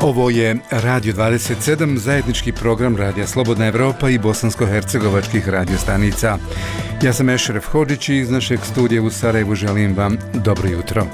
Ovo je Radio 27, zajednički program Radija Slobodna Evropa i bosansko-hercegovačkih radiostanica. Ja sam Ešref Hodžić i iz našeg studija u Sarajevu želim vam dobro jutro.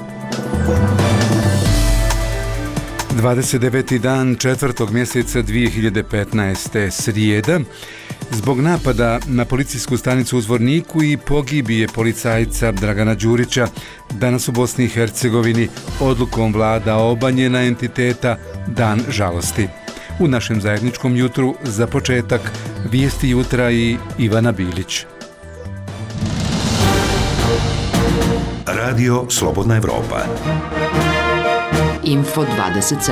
29. dan 4. mjeseca 2015. srijeda. Zbog napada na policijsku stanicu u Zvorniku i pogibije policajca Dragana Đurića danas u Bosni i Hercegovini odlukom vlada obranjena entiteta Dan žalosti. U našem zajedničkom jutru za početak vijesti jutra i Ivana Bilić. Radio Slobodna Evropa. Info 27.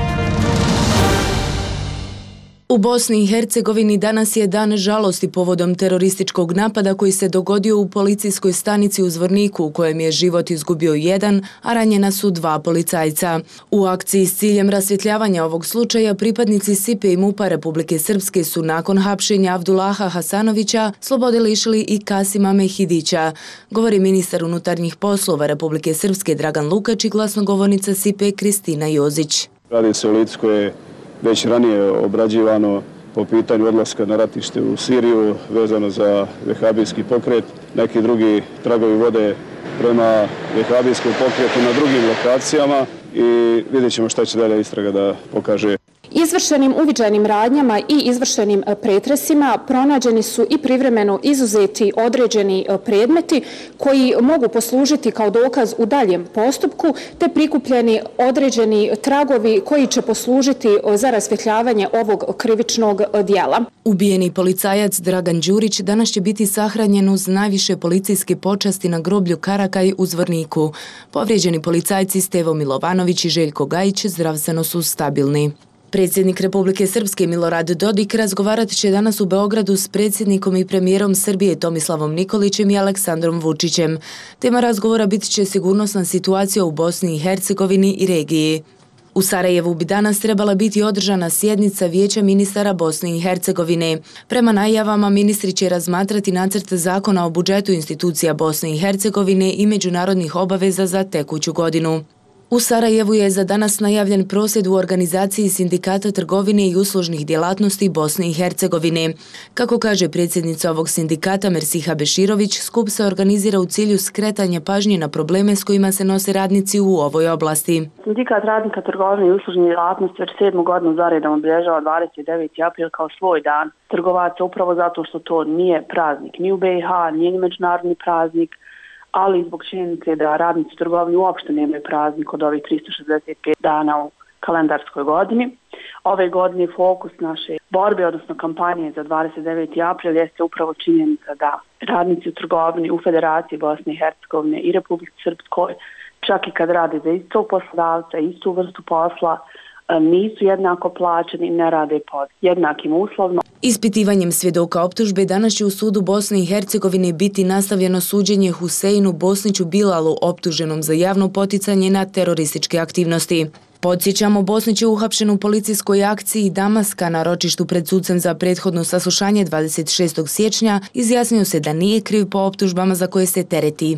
U Bosni i Hercegovini danas je dan žalosti povodom terorističkog napada koji se dogodio u policijskoj stanici u Zvorniku u kojem je život izgubio jedan, a ranjena su dva policajca. U akciji s ciljem rasvjetljavanja ovog slučaja pripadnici SIPE i MUP-a Republike Srpske su nakon hapšenja Abdullaha Hasanovića slobode lišili i Kasima Mehidića, govori ministar unutarnjih poslova Republike Srpske Dragan Lukač i glasnogovornica SIPE Kristina Jozić. Radi se o licu koje je već ranije obrađivano po pitanju odlaska na ratište u Siriju vezano za vehabijski pokret. Neki drugi tragovi vode prema vehabijskom pokretu na drugim lokacijama i vidjet ćemo šta će dalje istraga da pokaže. Izvršenim uviđajnim radnjama i izvršenim pretresima pronađeni su i privremeno izuzeti određeni predmeti koji mogu poslužiti kao dokaz u daljem postupku, te prikupljeni određeni tragovi koji će poslužiti za rasvjetljavanje ovog krivičnog djela. Ubijeni policajac Dragan Đurić danas će biti sahranjen uz najviše policijske počasti na groblju Karakaj u Zvorniku. Povrijeđeni policajci Stevo Milovanović i Željko Gajić zdravstveno su stabilni. Predsjednik Republike Srpske Milorad Dodik razgovarat će danas u Beogradu s predsjednikom i premijerom Srbije Tomislavom Nikolićem i Aleksandrom Vučićem. Tema razgovora bit će sigurnosna situacija u Bosni i Hercegovini i regiji. U Sarajevu bi danas trebala biti održana sjednica Vijeća ministara Bosne i Hercegovine. Prema najavama ministri će razmatrati nacrt zakona o budžetu institucija Bosne i Hercegovine i međunarodnih obaveza za tekuću godinu. U Sarajevu je za danas najavljen prosvjed u organizaciji Sindikata trgovine i uslužnih djelatnosti Bosne i Hercegovine. Kako kaže predsjednica ovog sindikata Mersiha Beširović, skup se organizira u cilju skretanja pažnje na probleme s kojima se nose radnici u ovoj oblasti. Sindikat radnika trgovine i uslužnih djelatnosti već 7. godinu zaredom obilježava 29. april kao svoj dan trgovaca, upravo zato što to nije praznik ni u BiH, nije ni međunarodni praznik, ali zbog činjenice da radnici trgovine uopšte nemaju praznik od ovih 365 dana u kalendarskoj godini. Ove godine fokus naše borbe, odnosno kampanje za 29. april jeste upravo činjenica da radnici u trgovini u Federaciji Bosne i Hercegovine i Republike Srpskoj, čak i kad rade za istog poslodavca, istu vrstu posla, nisu jednako plaćeni i ne rade pod jednakim uslovima. Ispitivanjem svjedoka optužbe danas će u sudu Bosne i Hercegovine biti nastavljeno suđenje Huseinu Bosniću Bilalu optuženom za javno poticanje na terorističke aktivnosti. Podsjećamo, Bosnić je uhapšen u policijskoj akciji Damaska na ročištu pred sucem za prethodno saslušanje 26. siječnja izjasnio se da nije kriv po optužbama za koje se tereti.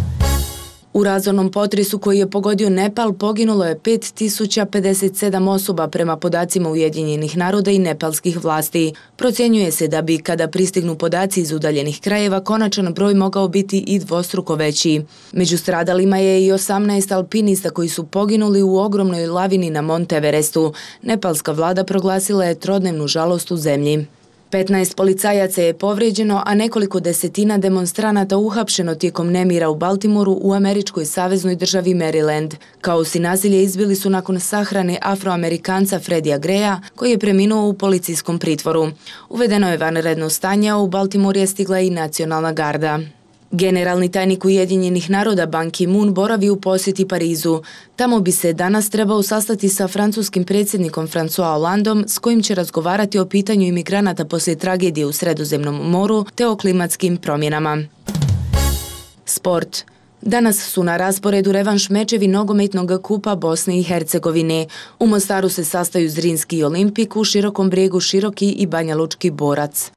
U razornom potresu koji je pogodio Nepal poginulo je 5057 osoba prema podacima Ujedinjenih naroda i nepalskih vlasti. Procjenjuje se da bi, kada pristignu podaci iz udaljenih krajeva, konačan broj mogao biti i dvostruko veći. Među stradalima je i 18 alpinista koji su poginuli u ogromnoj lavini na Monte Everestu. Nepalska vlada proglasila je trodnevnu žalost u zemlji. 15 policajaca je povrijeđeno, a nekoliko desetina demonstranata uhapšeno tijekom nemira u Baltimoru u američkoj saveznoj državi Maryland. Kaos i nasilje izbili su nakon sahrane Afroamerikanca Freddya Greya, koji je preminuo u policijskom pritvoru. Uvedeno je vanredno stanje, a u Baltimore je stigla i nacionalna garda. Generalni tajnik Ujedinjenih naroda Ban Ki-moon boravi u posjeti Parizu. Tamo bi se danas trebao sastati sa francuskim predsjednikom François Hollandom, s kojim će razgovarati o pitanju imigranata poslije tragedije u Sredozemnom moru te o klimatskim promjenama. Sport. Danas su na rasporedu revanš mečevi nogometnog kupa Bosne i Hercegovine. U Mostaru se sastaju Zrinski i Olimpik, u Širokom Brijegu Široki i Banja Lučki Borac.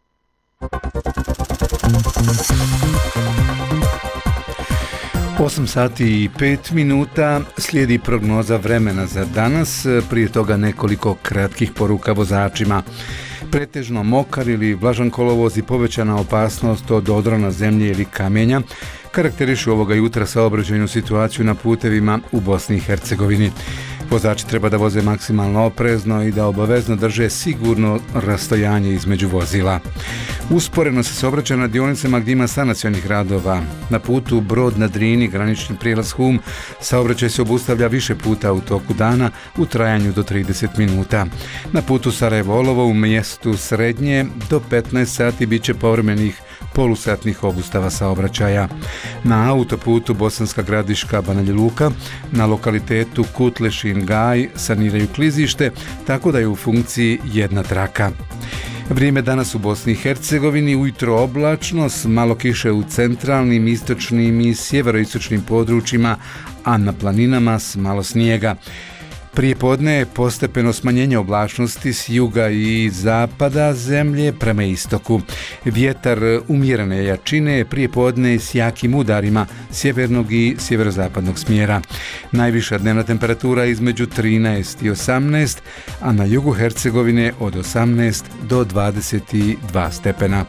8 sati i 5 minuta, slijedi prognoza vremena za danas, prije toga nekoliko kratkih poruka vozačima. Pretežno mokar ili vlažan kolovoz i povećana opasnost od odrona zemlje ili kamenja karakterišu ovoga jutra saobraćajnu situaciju na putevima u Bosni i Hercegovini. Vozači treba da voze maksimalno oprezno i da obavezno drže sigurno rastojanje između vozila. Usporeno se saobraća na dionicama gdje ima sanacionih radova. Na putu Brod na Drini, granični prijelaz Hum, saobraćaj se obustavlja više puta u toku dana u trajanju do 30 minuta. Na putu Sarajevo-Olovo u mjestu Srednje do 15 sati bit će povremenih polusatnih obustava saobraćaja. Na autoputu Bosanska Gradiška Banja Luka na lokalitetu Kutlešin Gaj saniraju klizište, tako da je u funkciji jedna traka. Vrijeme danas u Bosni i Hercegovini, ujutro oblačno s malo kiše u centralnim, istočnim i sjeveroistočnim područjima, a na planinama s malo snijega. Prije podne je postepeno smanjenje oblačnosti s juga i zapada zemlje prema istoku. Vjetar umjerene jačine, prije podne s jakim udarima sjevernog i sjeverozapadnog smjera. Najviša dnevna temperatura između 13 i 18, a na jugu Hercegovine od 18 do 22 stepena.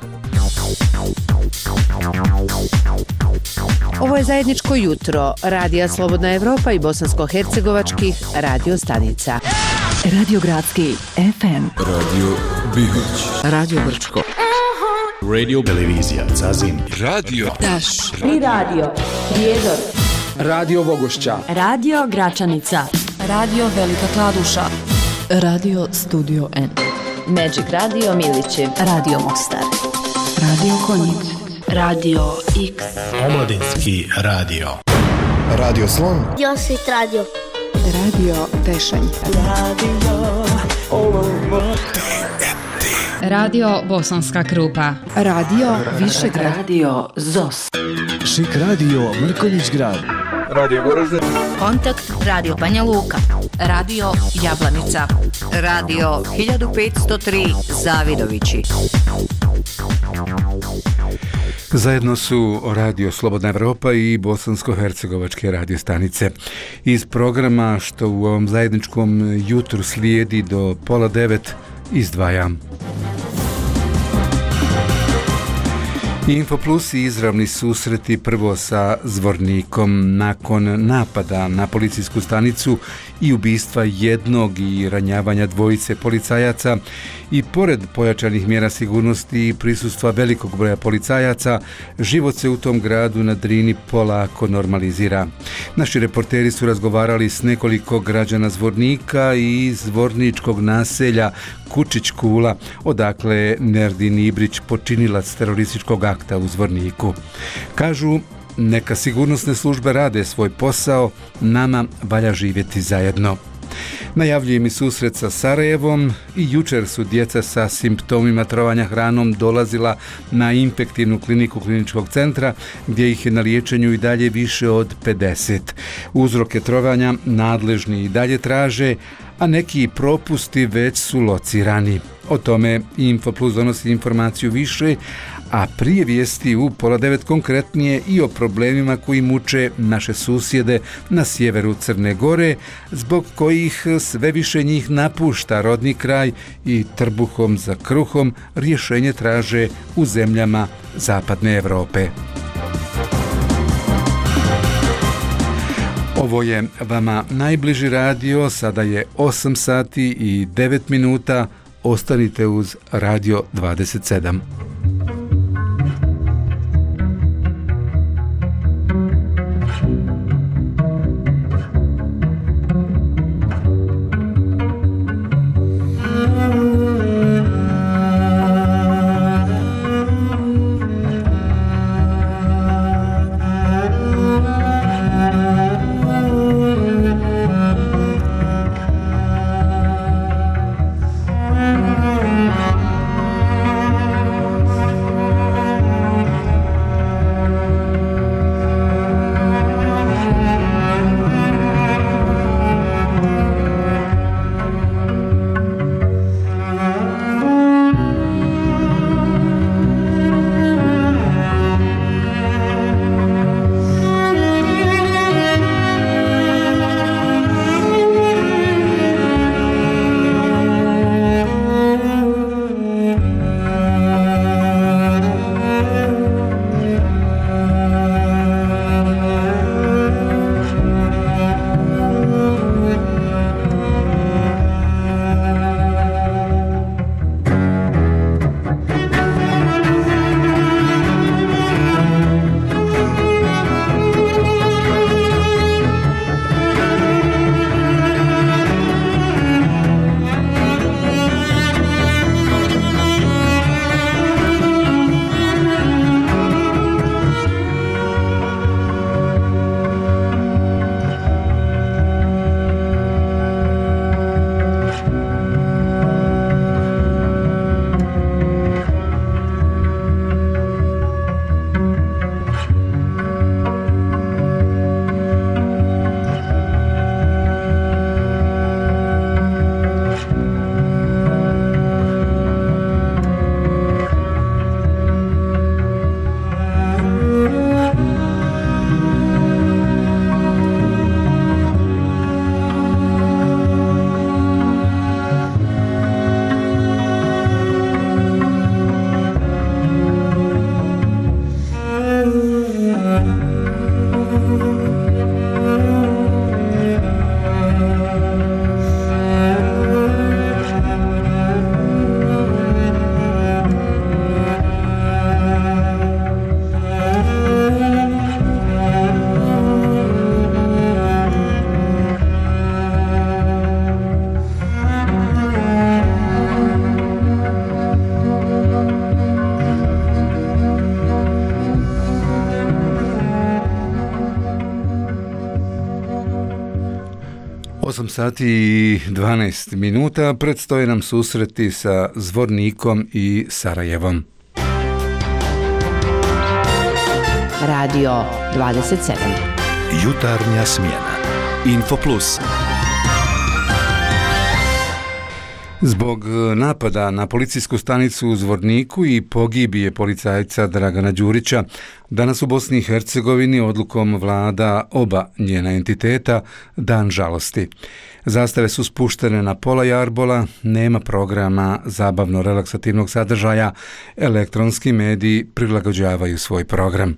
Ovo je zajedničko jutro Radija Slobodna Evropa i bosansko-hercegovačkih radio stanica. Radio Gradski FM, Radio Bihać, Radio Brčko, Radio Televizija Zazin, Radio Daš, Tri radio, Prijedor, Radio Vogošća, Radio Gračanica, Radio Velika Kladuša, Radio Studio N, Magic Radio Milići, Radio Mostar, Radio Konjic, Radio X, Omladinski radio, Radio Slon, Josit Radio, Radio Tešanj, Radio Bosanska Krupa, Radio Višegrad, Radio ZOS, Šik Radio Mrkonjić Grad, Radio Goražde, Kontakt Radio Banja Luka, Radio Jablanica, Radio 1503 Zavidovići. Zajedno su Radio Slobodna Evropa i bosansko-hercegovačke radio stanice. Iz programa što u ovom zajedničkom jutru slijedi do 8:30 izdvajam. Infoplus i izravni susreti prvo sa Zvornikom nakon napada na policijsku stanicu i ubistva jednog i ranjavanja dvojice policajaca i pored pojačanih mjera sigurnosti i prisustva velikog broja policajaca, život se u tom gradu na Drini polako normalizira. Naši reporteri su razgovarali s nekoliko građana Zvornika i zvorničkog naselja Kučić Kula, odakle Nerdin Ibrić, počinilac terorističkog akta u Zvorniku. Kažu, neka sigurnosne službe rade svoj posao, nama valja živjeti zajedno. Najavljujem i susret sa Sarajevom i jučer su djeca sa simptomima trovanja hranom dolazila na infektivnu kliniku kliničkog centra gdje ih je na liječenju i dalje više od 50. Uzroke trovanja nadležni i dalje traže, a neki propusti već su locirani. O tome Infoplus donosi informaciju više, a prije vijesti u 8:30 konkretnije i o problemima koji muče naše susjede na sjeveru Crne Gore, zbog kojih sve više njih napušta rodni kraj i trbuhom za kruhom rješenje traže u zemljama zapadne Europe. Ovo je vama najbliži radio, sada je 8 sati i 9 minuta, ostanite uz Radio 27. sati i 12 minuta. Predstoje nam susreti sa Zvornikom i Sarajevom. Radio 27. Jutarnja smjena. Info Plus. Zbog napada na policijsku stanicu u Zvorniku i pogibije policajca Dragana Đurića, danas u Bosni i Hercegovini odlukom vlada oba njena entiteta dan žalosti. Zastave su spuštene na pola jarbola, nema programa zabavno-relaksativnog sadržaja, elektronski mediji prilagođavaju svoj program.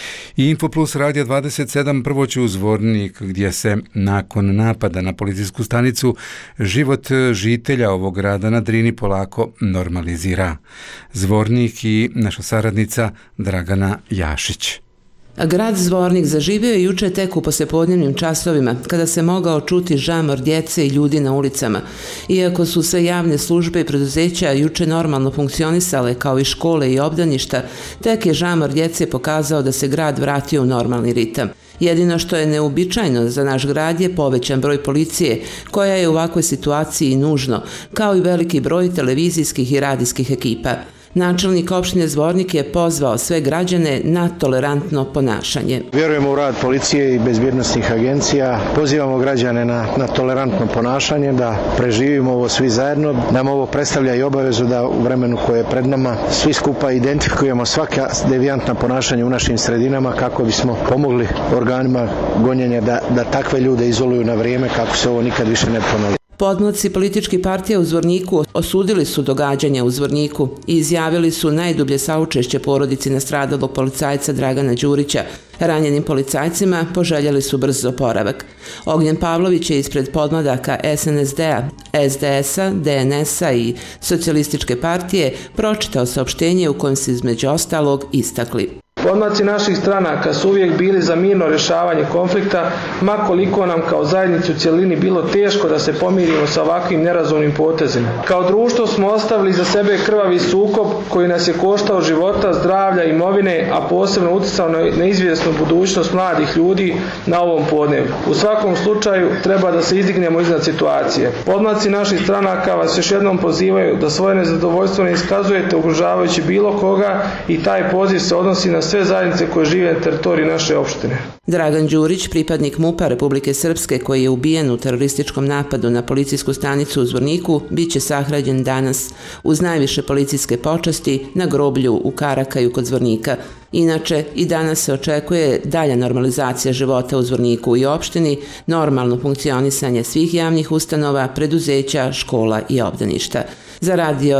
I Info Plus Radija 27 prvo će u Zvornik, gdje se nakon napada na policijsku stanicu život žitelja ovog grada na Drini polako normalizira. Zvornik i naša saradnica Dragana Jašić. Grad Zvornik zaživio je juče tek u poslijepodnevnim časovima, kada se mogao čuti žamor djece i ljudi na ulicama. Iako su sve javne službe i preduzeća juče normalno funkcionisale kao i škole i obdaništa, tek je žamor djece pokazao da se grad vratio u normalni ritam. Jedino što je neuobičajeno za naš grad je povećan broj policije, koja je u ovakvoj situaciji nužno, kao i veliki broj televizijskih i radijskih ekipa. Načelnik opštine Zvornik je pozvao sve građane na tolerantno ponašanje. Vjerujemo u rad policije i bezbjednosnih agencija. Pozivamo građane na tolerantno ponašanje, da preživimo ovo svi zajedno. Nam ovo predstavlja i obavezu da u vremenu koje je pred nama svi skupa identifikujemo svaka devijantna ponašanja u našim sredinama kako bismo pomogli organima gonjenja da takve ljude izoluju na vrijeme kako se ovo nikad više ne ponovi. Podmlaci političkih partija u Zvorniku osudili su događanja u Zvorniku i izjavili su najdublje saučešće porodici nastradalog policajca Dragana Đurića. Ranjenim policajcima poželjeli su brz oporavak. Ognjen Pavlović je ispred podmladaka SNSD-a, SDS-a, DNS-a i Socijalističke partije pročitao saopštenje u kojem se između ostalog istakli. Podmlaci naših stranaka su uvijek bili za mirno rješavanje konflikta, ma koliko nam kao zajednici u cjelini bilo teško da se pomirimo sa ovakvim nerazumnim potezima. Kao društvo smo ostavili za sebe krvavi sukob koji nas je koštao života, zdravlja, imovine, a posebno utjecao na neizvjesnu budućnost mladih ljudi na ovom podneblju. U svakom slučaju treba da se izdignemo iznad situacije. Podmlaci naših stranaka vas još jednom pozivaju da svoje nezadovoljstvo ne iskazujete ugrožavajući bilo koga i taj poziv se odnosi na sve zajednice koje žive na teritoriji naše opštine. Dragan Đurić, pripadnik MUP-a Republike Srpske koji je ubijen u terorističkom napadu na policijsku stanicu u Zvorniku, bit će sahranjen danas uz najviše policijske počasti na groblju u Karakaju kod Zvornika. Inače, i danas se očekuje dalja normalizacija života u Zvorniku i opštini, normalno funkcionisanje svih javnih ustanova, preduzeća, škola i obdaništa. Za Radio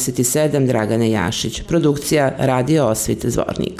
27 Dragana Jašić, produkcija Radio Osvit Zvornik.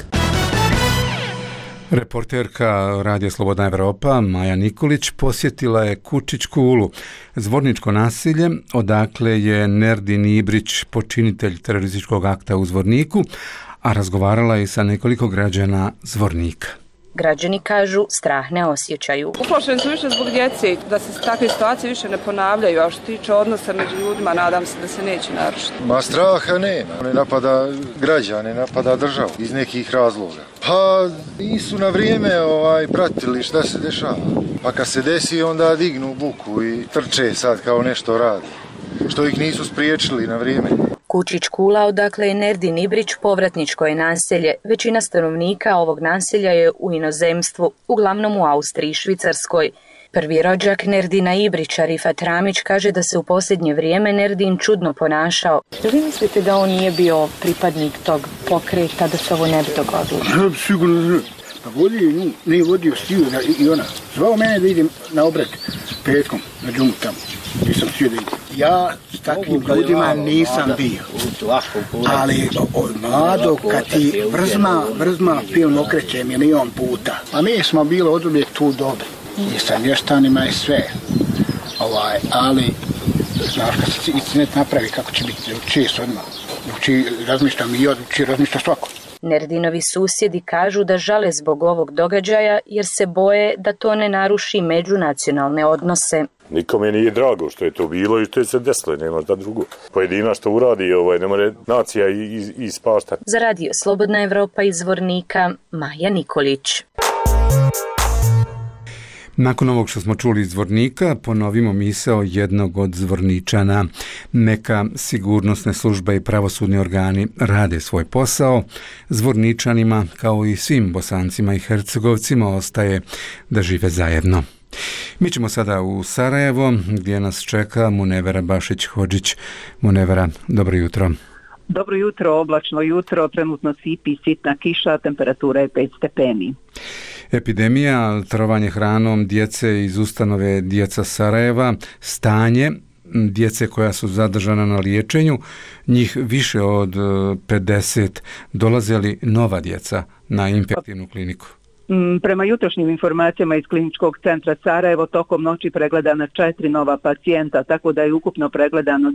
Reporterka Radija Slobodna Evropa Maja Nikolić posjetila je Kučić Kulu, zvorničko nasilje, odakle je Nerdin Ibrić počinitelj terorističkog akta u Zvorniku, a razgovarala je sa nekoliko građana Zvornika. Građani kažu strah ne osjećaju. Uplašeni su više zbog djece, da se takve situacije više ne ponavljaju, a što tiče odnosa među ljudima, nadam se da se neće narušiti. Ma straha nema, ne napada građane, napada državu iz nekih razloga. Pa nisu na vrijeme pratili šta se dešava. Pa kad se desi onda dignu buku i trče sad kao nešto radi, što ih nisu spriječili na vrijeme. Kučić Kula, odakle je Nerdin Ibrić, povratničko je naselje. Većina stanovnika ovog naselja je u inozemstvu, uglavnom u Austriji i Švicarskoj. Prvi rođak Nerdina Ibrića, Rifat Ramić, kaže da se u posljednje vrijeme Nerdin čudno ponašao. Da vi mislite da on nije bio pripadnik tog pokreta, da se ovo ne bi dogodilo? Sigurno. Pa nije vodio stiju i ona. Zvao mene da idem na obred petkom na džumu tamo. Nisam htio da idem. Ja s takvim ljudima nisam bio. Ali mlado, kad ti vrzma film okreće milion puta. A mi smo bili od uvijek tu dobri. I sa mještanima i sve. Ali, znaš, kad se incinet napravi, kako će biti, uči se odmah. Uči, razmišljam i uči, razmišlja svako. Nerdinovi susjedi kažu da žale zbog ovog događaja jer se boje da to ne naruši međunacionalne odnose. Nikome nije drago što je to bilo i što je se desilo, nema šta drugo. Pojedina što uradi, ne more nacija ispaštati. Za Radio Slobodna Evropa iz Zvornika, Maja Nikolić. Nakon ovog što smo čuli iz Zvornika, ponovimo misao jednog od Zvorničana. Neka sigurnosne službe i pravosudni organi rade svoj posao. Zvorničanima, kao i svim Bosancima i Hercegovcima, ostaje da žive zajedno. Mi ćemo sada u Sarajevo, gdje nas čeka Munevera Bašić-Hodžić. Munevera, dobro jutro. Dobro jutro, oblačno jutro, trenutno sipi sitna kiša, temperatura je 5 stepeni. Epidemija, trovanje hranom djece iz ustanove Djeca Sarajeva, stanje djece koja su zadržana na liječenju, njih više od 50, dolaze li nova djeca na infektivnu kliniku? Prema jutrošnjim informacijama iz Kliničkog centra Sarajevo, tokom noći pregledana 4 nova pacijenta, tako da je ukupno pregledano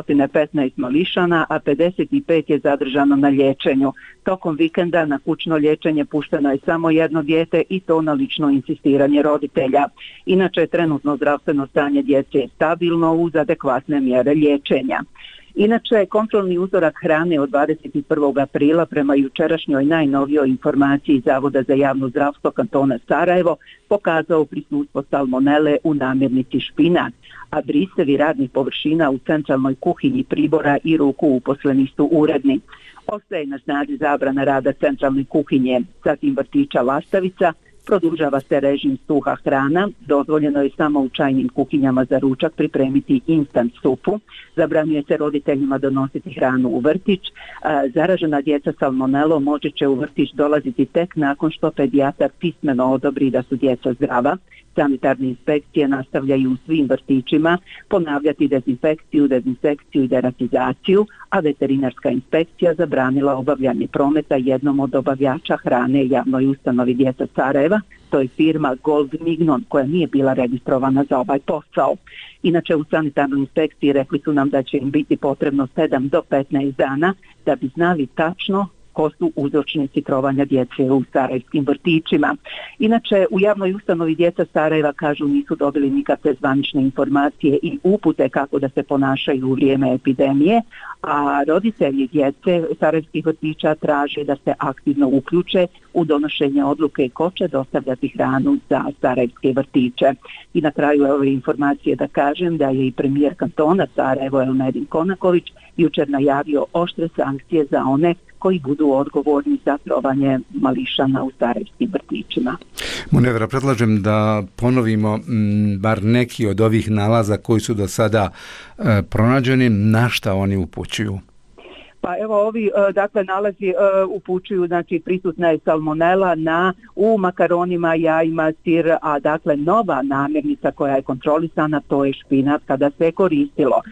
215 mališana, a 55 je zadržano na liječenju. Tokom vikenda na kućno liječenje pušteno je samo jedno dijete i to na lično insistiranje roditelja. Inače, trenutno zdravstveno stanje djece je stabilno uz adekvatne mjere liječenja. Inače, kontrolni uzorak hrane od 21. aprila prema jučerašnjoj najnovijoj informaciji Zavoda za javno zdravstvo kantona Sarajevo pokazao prisustvo salmonele u namirnici špinat, a brisevi radnih površina u centralnoj kuhinji pribora i ruku uposleni su uredni. Ostaje na snazi zabrana rada centralne kuhinje, zatim vrtića Lastavica, produžava se režim suha hrana, dozvoljeno je samo u čajnim kuhinjama za ručak pripremiti instant supu, zabranjuje se roditeljima donositi hranu u vrtić, zaražena djeca salmonelom moći će u vrtić dolaziti tek nakon što pedijatar pismeno odobri da su djeca zdrava. Sanitarne inspekcije nastavljaju u svim vrtićima ponavljati dezinfekciju, dezinsekciju i deratizaciju, a veterinarska inspekcija zabranila obavljanje prometa jednom od obavljača hrane javnoj ustanovi Djeca Sarajeva, to je firma Gold Mignon, koja nije bila registrovana za ovaj posao. Inače, u sanitarnoj inspekciji rekli su nam da će im biti potrebno 7 do 15 dana da bi znali tačno ko su uzročnici trovanja djece u sarajevskim vrtićima. Inače, u javnoj ustanovi Djeca Sarajeva kažu nisu dobili nikakve zvanične informacije i upute kako da se ponašaju u vrijeme epidemije, a roditelji djece sarajevskih vrtića traže da se aktivno uključe u donošenje odluke ko će dostavljati hranu za sarajevske vrtiće. I na kraju ove informacije da kažem da je i premijer kantona Sarajevo Elmedin Konaković jučer najavio oštre sankcije za one koji budu odgovorni za trovanje mališana u sarajevskim vrtićima. Munevera, predlažem da ponovimo bar neki od ovih nalaza koji su do sada pronađeni, na šta oni upućuju. Pa evo ovi nalazi upućuju, znači prisutna je salmonela u makaronima, jajima, sir, a nova namirnica koja je kontrolisana, to je špinat kada se je koristilo.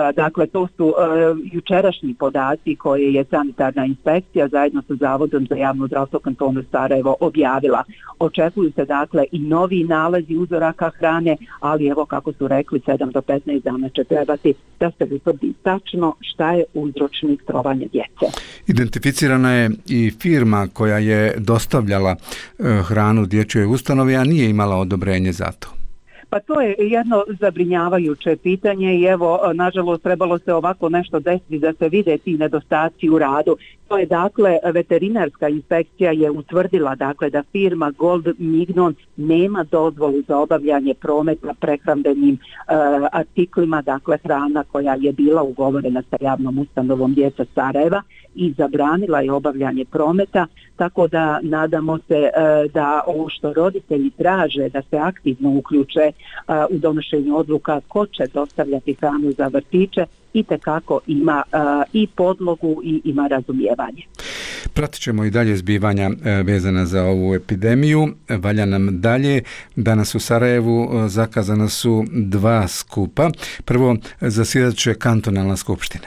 To su jučerašnji podaci koje je sanitarna inspekcija zajedno sa Zavodom za javno zdravstvo kantona Sarajevo objavila. Očekuju se i novi nalazi uzoraka hrane, ali evo kako su rekli 7 do 15 dana će trebati da se utvrdi tačno šta je uzročnik trovanja djece. Identificirana je i firma koja je dostavljala hranu dječjoj ustanovi, a nije imala odobrenje za to. Pa to je jedno zabrinjavajuće pitanje i evo, nažalost, trebalo se ovako nešto desiti da se vide ti nedostaci u radu. To je veterinarska inspekcija je utvrdila da firma Gold Mignon nema dozvolu za obavljanje prometa prehrambenim artiklima, hrana koja je bila ugovorena sa javnom ustanovom Djeca Sarajeva i zabranila je obavljanje prometa, tako da nadamo se da ovo što roditelji traže da se aktivno uključe u donošenju odluka ko će dostavljati hranu za vrtiće, itekako ima i podlogu i ima razumijevanje. Pratit ćemo i dalje zbivanja vezana za ovu epidemiju. Valja nam dalje. Danas u Sarajevu zakazana su 2 skupa. Prvo, zasjedat će kantonalna skupština.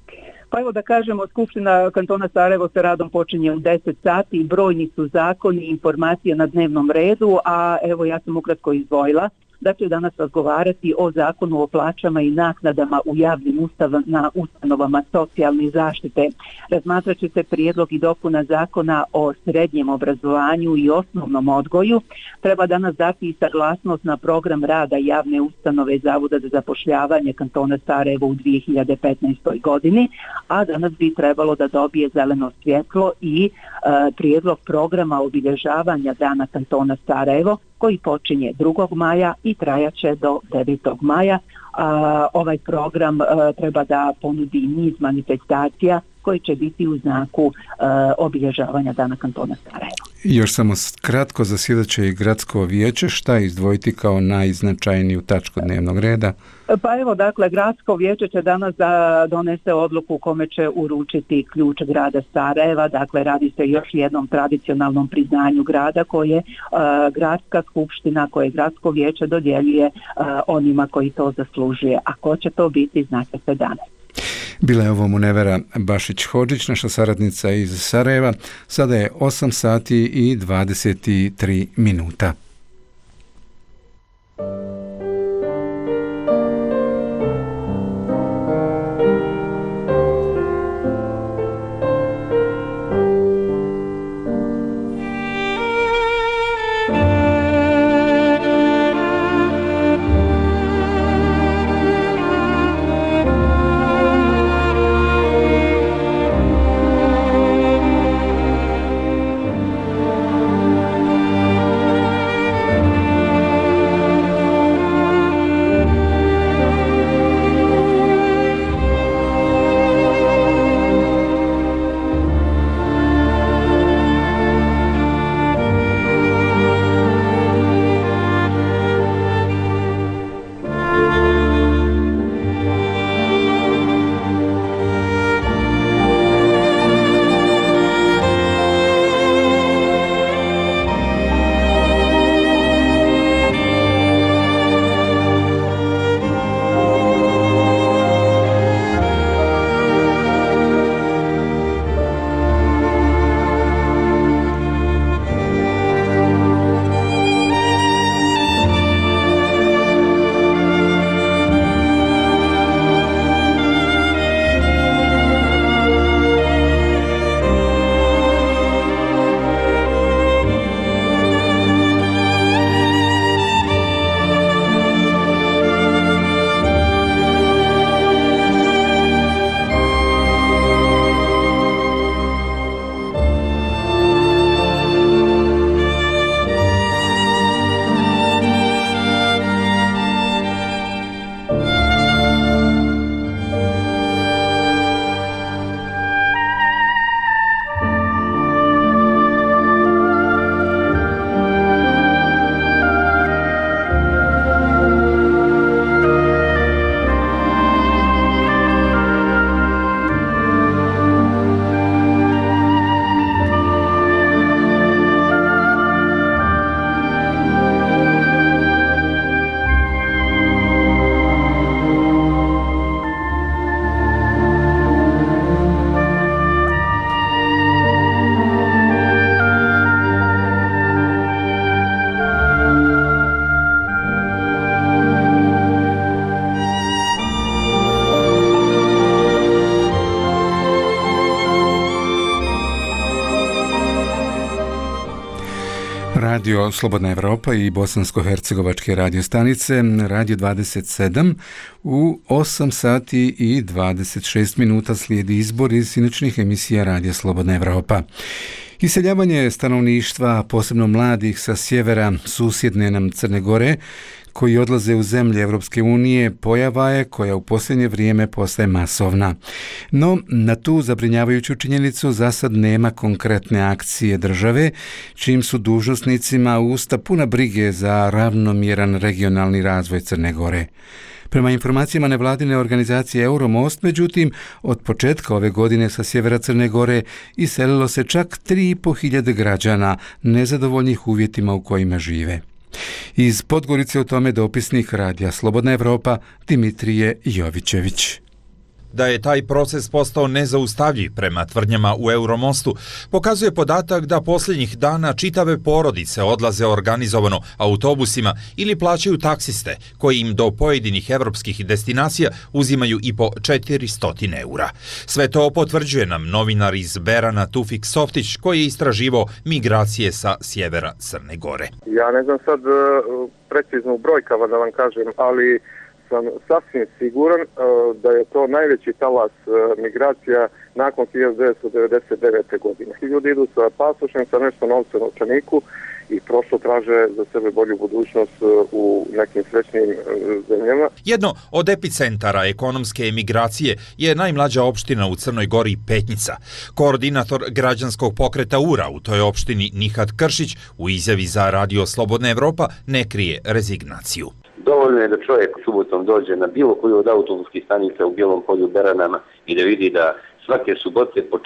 Pa evo da kažemo, Skupština kantona Sarajevo sa radom počinje u 10 sati, brojni su zakoni i informacije na dnevnom redu, a evo ja sam ukratko izdvojila da će danas razgovarati o zakonu o plaćama i naknadama u javnim ustanovama socijalne zaštite. Razmatrat će se prijedlog i dopuna zakona o srednjem obrazovanju i osnovnom odgoju. Treba danas dati i saglasnost na program rada javne ustanove Zavoda za zapošljavanje kantona Sarajevo u 2015. godini, a danas bi trebalo da dobije zeleno svjetlo i prijedlog programa obilježavanja Dana kantona Sarajevo, koji počinje 2. maja i trajaće do 9. maja. Ovaj program treba da ponudi niz manifestacija koji će biti u znaku obilježavanja Dana kantona Sarajevo. Još samo kratko, zasjedaće i gradsko vijeće. Šta izdvojiti kao najznačajniju tačku dnevnog reda? Pa evo, dakle, gradsko vijeće će danas da donese odluku kome će uručiti ključ grada Sarajeva. Dakle, radi se još jednom tradicionalnom priznanju grada koje gradska skupština, koje gradsko vijeće dodjeljuje onima koji to zaslužuje. A ko će to biti, znaće se danas. Bila je ovo Munevera Bašić-Hodžić, naša saradnica iz Sarajeva. Sada je 8 sati i 23 minuta. Radio Slobodna Evropa i bosansko-hercegovačke radio stanice, Radio 27. U 8 sati i 26 minuta slijedi izbor iz sinoćnih emisija Radio Slobodna Evropa. Iseljavanje stanovništva, posebno mladih sa sjevera susjedne nam Crne Gore, koji odlaze u zemlje Evropske unije, pojava je koja u posljednje vrijeme postaje masovna. No, na tu zabrinjavajuću činjenicu za sad nema konkretne akcije države, čim su dužnosnicima usta puna brige za ravnomjeran regionalni razvoj Crne Gore. Prema informacijama nevladine organizacije Euromost, međutim, od početka ove godine sa sjevera Crne Gore iselilo se čak 3.500 građana nezadovoljnih uvjetima u kojima žive. Iz Podgorice o tome dopisnik Radija Slobodna Evropa Dimitrije Jovićević. Da je taj proces postao nezaustavljiv prema tvrdnjama u Euromostu, pokazuje podatak da posljednjih dana čitave porodice odlaze organizovano autobusima ili plaćaju taksiste koji im do pojedinih evropskih destinacija uzimaju i po 400 eura. Sve to potvrđuje nam novinar iz Berana Tufik Softić koji je istraživao migracije sa sjevera Crne Gore. Ja ne znam sad precizno u brojkama da vam kažem, ali sam sasvim siguran da je to najveći talas migracija nakon 1999. godine. Ljudi idu sa pasošem, sa nešto novca u novčaniku i prosto traže za sebe bolju budućnost u nekim srećnim zemljama. Jedno od epicentara ekonomske emigracije je najmlađa opština u Crnoj Gori Petnica. Koordinator građanskog pokreta URA u toj opštini Nihat Kršić u izjavi za Radio Slobodna Evropa ne krije rezignaciju. Dovoljno je da čovjek subotom dođe na bilo koju od autobuskih stanica u Bijelom Polju, Beranama i da vidi da svake subote po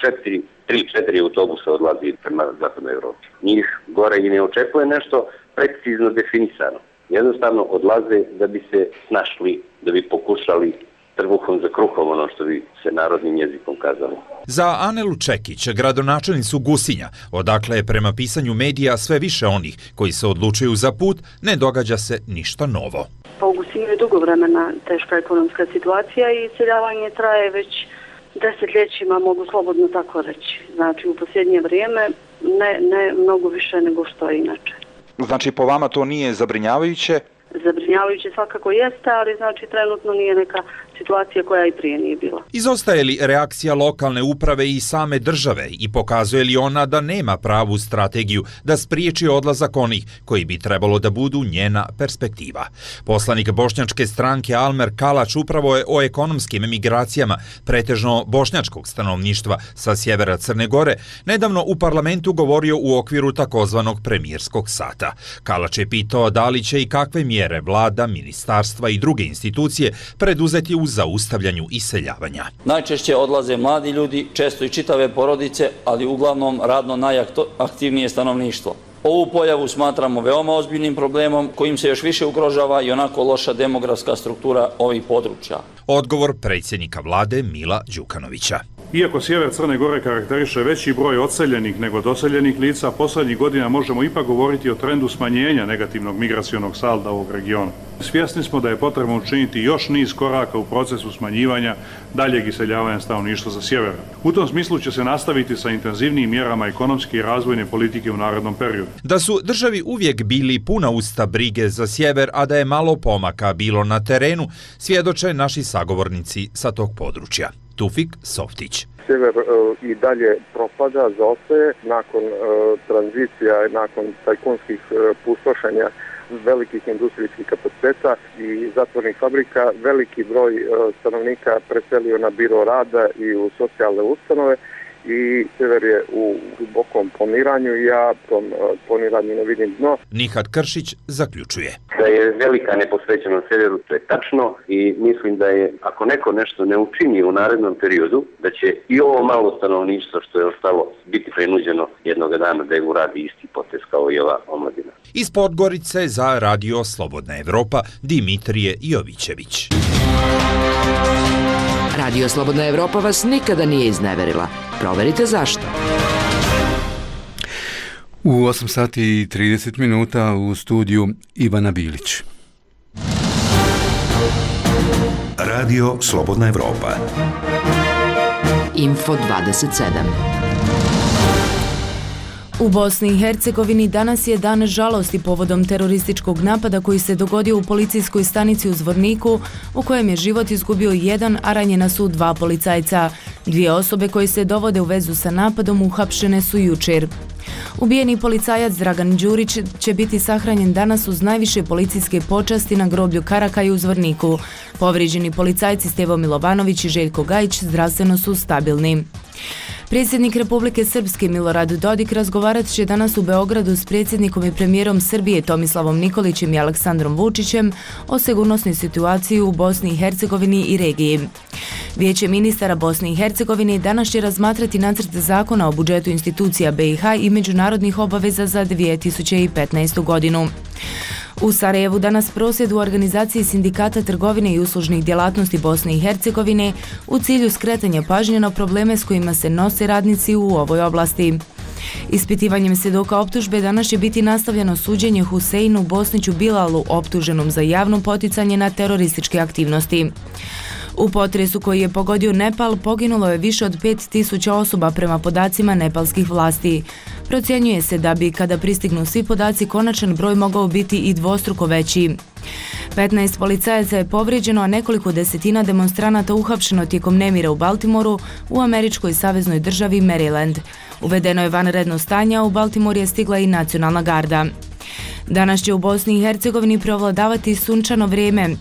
3-4 autobusa odlazi prema zapadnoj Evropi. Njih gore i ne očekuje nešto precizno definisano. Jednostavno odlaze da bi se snašli, da bi pokušali trbuhom za kruhom, ono što bi se narodnim jezikom kazalo. Za Anelu Čekić, gradonačelnicu Gusinja, odakle je prema pisanju medija sve više onih koji se odlučuju za put, ne događa se ništa novo. Pa u Gusinju je dugo vremena teška ekonomska situacija i iseljavanje traje već desetljećima, mogu slobodno tako reći. Znači u posljednje vrijeme ne mnogo više nego što je inače. Znači po vama to nije zabrinjavajuće? Zabrinjavajuće svakako jeste, ali znači trenutno nije neka situacija koja i prije nije bila. Izostaje li reakcija lokalne uprave i same države i pokazuje li ona da nema pravu strategiju da spriječi odlazak onih koji bi trebalo da budu njena perspektiva? Poslanik bošnjačke stranke Almer Kalač upravo je o ekonomskim emigracijama pretežno bošnjačkog stanovništva sa sjevera Crne Gore nedavno u parlamentu govorio u okviru takozvanog premijerskog sata. Kalač je pitao da li će i kakve mjere vlada, ministarstva i druge institucije preduzeti u zaustavljanju iseljavanja. Najčešće odlaze mladi ljudi, često i čitave porodice, ali uglavnom radno najaktivnije stanovništvo. Ovu pojavu smatramo veoma ozbiljnim problemom kojim se još više ugrožava i onako loša demografska struktura ovih područja. Odgovor predsjednika vlade Mila Đukanovića. Iako sjever Crne Gore karakteriše veći broj odseljenih nego doseljenih lica, posljednjih godina možemo ipak govoriti o trendu smanjenja negativnog migracionog salda ovog regiona. Svjesni smo da je potrebno učiniti još niz koraka u procesu smanjivanja daljeg iseljavanja stanovništva za sjever. U tom smislu će se nastaviti sa intenzivnijim mjerama ekonomske i razvojne politike u narednom periodu. Da su državi uvijek bili puna usta brige za sjever, a da je malo pomaka bilo na terenu, svjedoče naši sagovornici sa tog područja. Tufik Softić. Sjever i dalje propada, zaostaje nakon tranzicija, nakon tajkunskih pustošenja velikih industrijskih kapaciteta i zatvornih fabrika. Veliki broj stanovnika preselio na biro rada i u socijalne ustanove i sjever je u dubokom poniranju i ja tom poniranju ne vidim dno. Nihat Kršić zaključuje. Da je velika neposvećenost sjeveru, to je tačno i mislim da je, ako neko nešto ne učini u narednom periodu, da će i ovo malo stanovništva što je ostalo biti prinuđeno jednog dana da je uradi isti potez kao i ova omladina. Iz Podgorice za Radio Slobodna Evropa Dimitrije Jovićević. Radio Slobodna Evropa vas nikada nije izneverila. Proverite zašto. U 8 sati i 30 minuta u studiju Ivana Bilić. Radio Slobodna Evropa. Info 27. U Bosni i Hercegovini danas je dan žalosti povodom terorističkog napada koji se dogodio u policijskoj stanici u Zvorniku, u kojem je život izgubio jedan, a ranjena su 2 policajca. 2 osobe koje se dovode u vezu sa napadom uhapšene su jučer. Ubijeni policajac Dragan Đurić će biti sahranjen danas uz najviše policijske počasti na groblju Karakaj u Zvorniku. Povrijeđeni policajci Stevo Milovanović i Željko Gajić zdravstveno su stabilni. Predsjednik Republike Srpske Milorad Dodik razgovarat će danas u Beogradu s predsjednikom i premijerom Srbije Tomislavom Nikolićem i Aleksandrom Vučićem o sigurnosnoj situaciji u Bosni i Hercegovini i regiji. Vijeće ministara Bosne i Hercegovine danas će razmatrati nacrt zakona o budžetu institucija BiH i međunarodnih obaveza za 2015. godinu. U Sarajevu danas prosvjed u organizaciji Sindikata trgovine i uslužnih djelatnosti Bosne i Hercegovine u cilju skretanja pažnje na probleme s kojima se nose radnici u ovoj oblasti. Ispitivanjem svjedoka optužbe danas će biti nastavljeno suđenje Huseinu Bosniću Bilalu optuženom za javno poticanje na terorističke aktivnosti. U potresu koji je pogodio Nepal poginulo je više od 5000 osoba prema podacima nepalskih vlasti. Procjenjuje se da bi, kada pristignu svi podaci, konačan broj mogao biti i dvostruko veći. 15 policajaca je povrijeđeno, a nekoliko desetina demonstranata uhapšeno tijekom nemira u Baltimoru u američkoj saveznoj državi Maryland. Uvedeno je vanredno stanje, a u Baltimore je stigla i nacionalna garda. Danas će u Bosni i Hercegovini prevladavati sunčano vrijeme.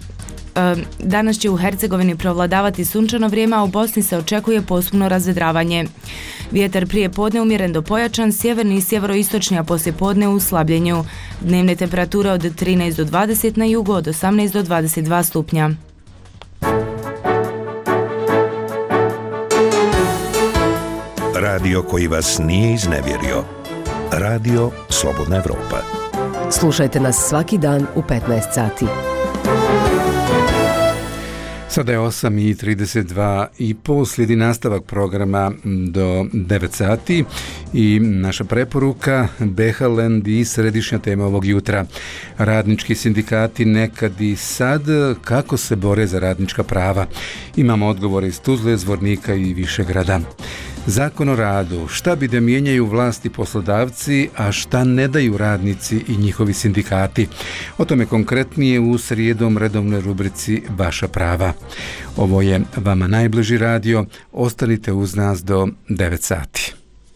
A u Bosni se očekuje postupno razvedravanje. Vjetar prije podne umjeren do pojačan, sjeverni i sjeveroistočni, a poslije podne u slabljenju. Dnevne temperature od 13 do 20 na jugu, od 18 do 22 stupnja. Radio koji vas nije iznevjerio. Radio Slobodna Evropa. Slušajte nas svaki dan u 15 sati. Sada je 8:32 i slijedi nastavak programa do 9 sati i naša preporuka Behaland i središnja tema ovog jutra. Radnički sindikati nekad i sad, kako se bore za radnička prava. Imamo odgovore iz Tuzle, Zvornika i Višegrada. Zakon o radu, šta bi da mijenjaju vlasti poslodavci, a šta ne daju radnici i njihovi sindikati. O tome konkretnije u srijedom redovnoj rubrici Vaša prava. Ovo je vama najbliži radio, ostanite uz nas do 9 sati.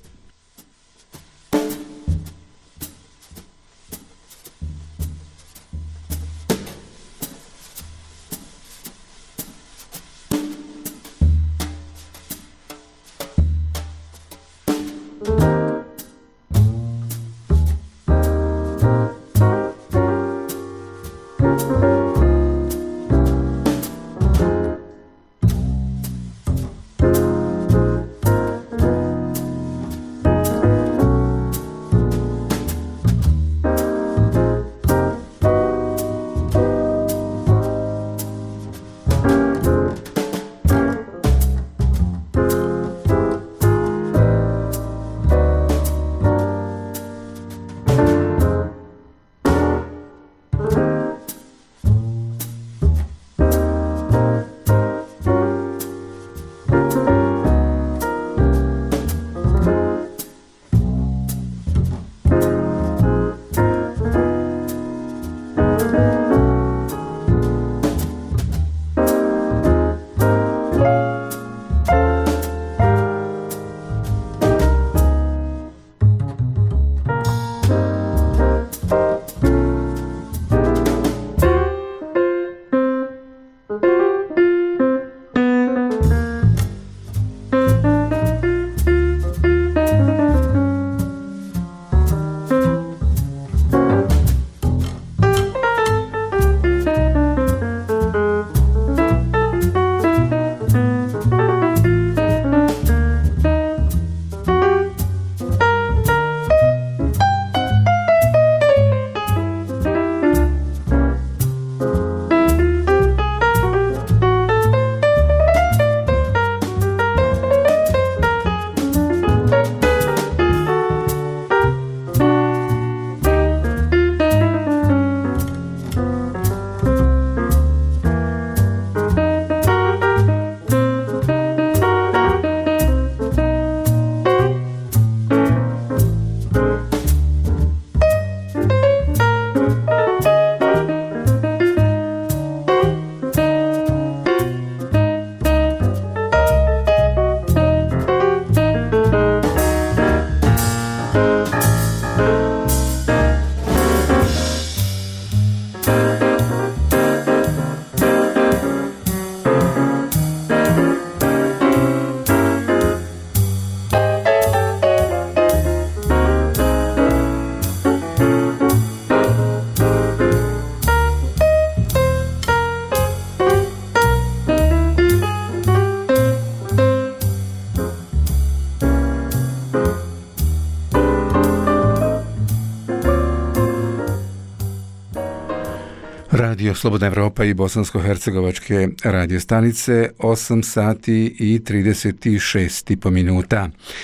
Radio Slobodna Evropa i bosansko-hercegovačke radiostanice, 8 sati i 36,5 minuta.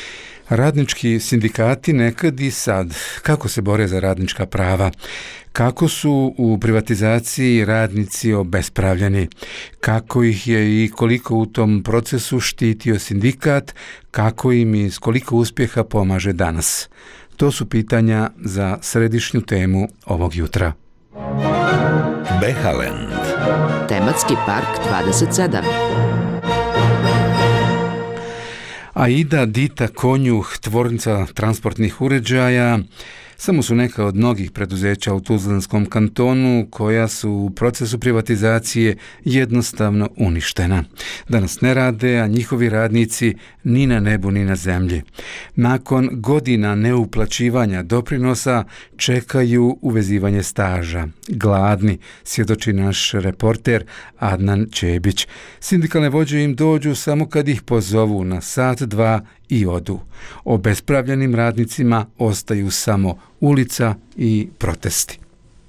Radnički sindikati nekad i sad, kako se bore za radnička prava? Kako su u privatizaciji radnici obespravljeni? Kako ih je i koliko u tom procesu štitio sindikat? Kako im i s koliko uspjeha pomaže danas? To su pitanja za središnju temu ovog jutra. Behaland. Tematski park 27. Aida, Dita, Konjuh, tvornica transportnih uređaja, samo su neka od mnogih preduzeća u Tuzlanskom kantonu koja su u procesu privatizacije jednostavno uništena. Danas ne rade, a njihovi radnici ni na nebu ni na zemlji. Nakon godina neuplaćivanja doprinosa čekaju uvezivanje staža. Gladni, svjedoči naš reporter Adnan Čebić. Sindikalne vođe im dođu samo kad ih pozovu na sat, dva i odu. Obespravljenim radnicima ostaju samo ulica i protesti.